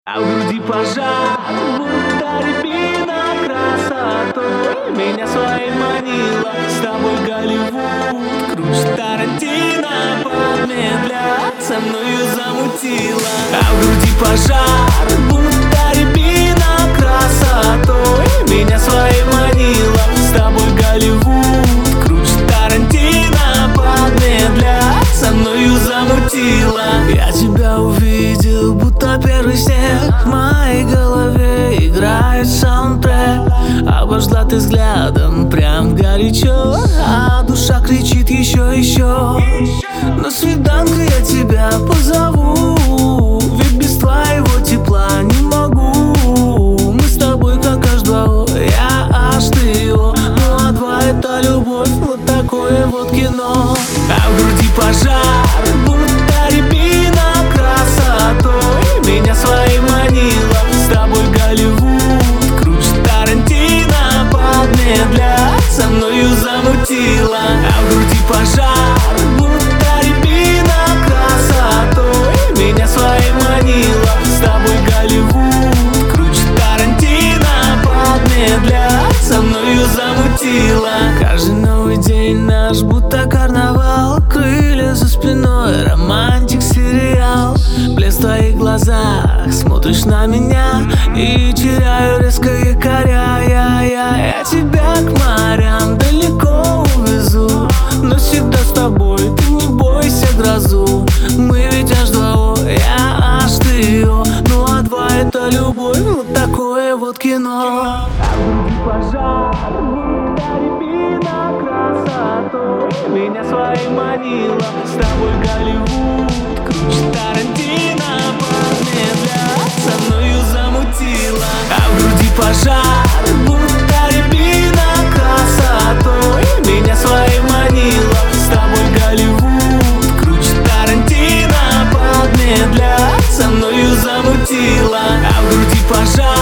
А в груди пожар, будто рябина красотой меня своей манила. С тобой Голливуд, круче Тарантино, подмедля, со мною замутила. А в груди пожар, будто рябина красотой меня своей манила. С тобой Голливуд, круче Тарантино, подмедля, со мною замутила. Я тебя увидел, будто первый снег. В моей голове играет саундтрек. Обожгла ты взглядом прям горячо, а душа кричит еще, еще. На свиданку я тебя позову, ведь без твоего тепла не могу. Мы с тобой как H2O, я аж ты его. Ну а два это любовь, вот такое вот кино. А в груди пожар, будто рябина красотой меня своей манила. С тобой Голливуд, круче Тарантино, подмедля, со мною замутила. А в груди пожар, будто рябина красотой меня своей манила. С тобой Голливуд, круче Тарантино, подмедля, со мною замутила. Каждый новый день наш будто карнавал, крылья за спиной, романтик сериал. Блеск в твоих глазах, смотришь на меня и теряю резко якоря. Я тебя к морям далеко увезу, но всегда с тобой, ты не бойся грозу. Мы ведь H2O, я аж ты ее. Ну а два это любовь, вот такое вот кино. А в груди пожар, будто рябина красотой меня своей манила. С тобой Голливуд, круче Тарантино, подмедля, со мною замутила. А в груди пожар, будто рябина красотой меня своей манила. С тобой Голливуд, круче Тарантино, подмедля, со мною замутила. А в груди пожар.